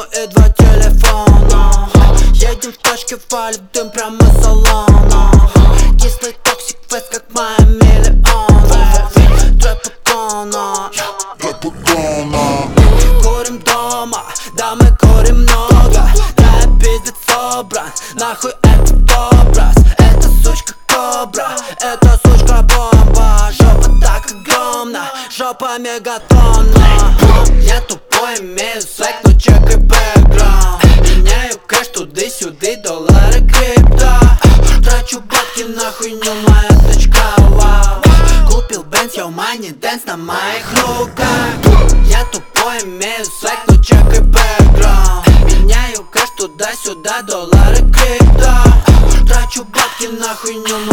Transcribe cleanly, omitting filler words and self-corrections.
ну и 2 телефона. Едем в точке, валит дым прямо из салона. Кислый токсик фест, как мои миллионы. Трэп икона. Курим дома, да мы курим много. Да я пиздец собран, нахуй этот образ. Эта сучка кобра, эта сучка бомба. Жопа так огромна, жопа мегатонна. Я тупой, имею свек, но чекай бэкграунд. Меняю кэш туды-сюды, доллары, крипто. Трачу бабки на хуйню, моя тачка, вау. Купил бенз, йоу, мани, дэнс на моих руках. Я тупой, имею свек, но чекай бэкграунд. Меняю кэш туда-сюда, доллары, крипто. Трачу бабки на хуйню,